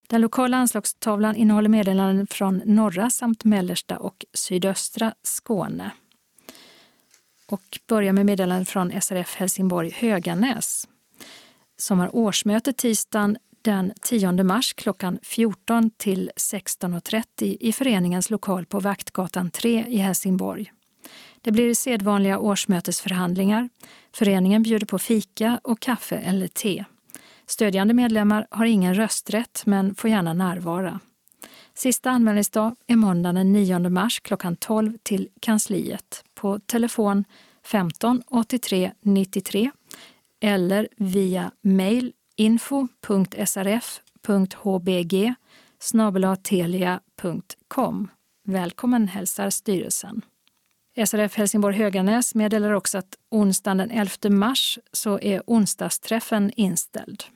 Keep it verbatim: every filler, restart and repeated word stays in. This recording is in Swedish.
Den lokala anslagstavlan innehåller meddelanden från norra samt mellersta och sydöstra Skåne. Och börjar med meddelanden från S R F Helsingborg Höganäs som har årsmöte tisdagen den tionde mars klockan fjorton till sexton och trettio i föreningens lokal på Vaktgatan tre i Helsingborg. Det blir sedvanliga årsmötesförhandlingar. Föreningen bjuder på fika och kaffe eller te. Stödjande medlemmar har ingen rösträtt men får gärna närvara. Sista anmälningsdag är måndag den nionde mars klockan tolv till kansliet på telefon femton åttiotre nittiotre eller via mail info punkt s r f punkt h b g snabel-a telia punkt com. Välkommen hälsar styrelsen. S R F Helsingborg Höganäs meddelar också att onsdagen den elfte mars så är onsdagsträffen inställd.